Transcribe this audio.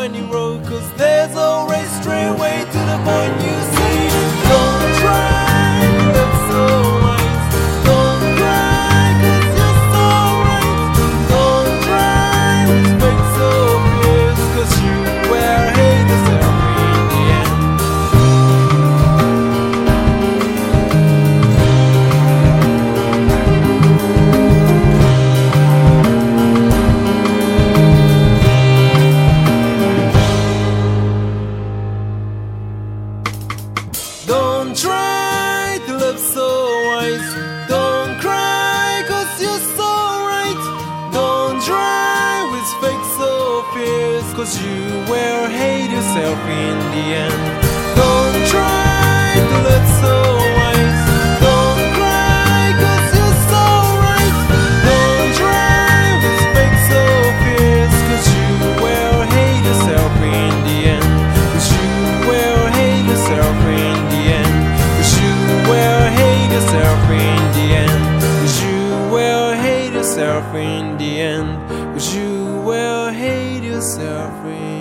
when you roll, 'cause there's always straight way to the point you see. Don't try to look so wise. Don't cry 'cause you're so right. Don't try to fake so fierce, 'cause you will hate yourself in the end. Don't try to live so wise. Don't cry 'cause you're so right. Don't try with fake so fierce, 'cause you will hate yourself in the end. Don't try to live so wise. Don't cry 'cause you're so right. Don't try with fake so fierce, 'cause you will hate yourself in the end. 'Cause you will hate yourself in the end. 'Cause you will hate yourself in the end. 'Cause you will hate yourself in the end. 'Cause you will hate yourself in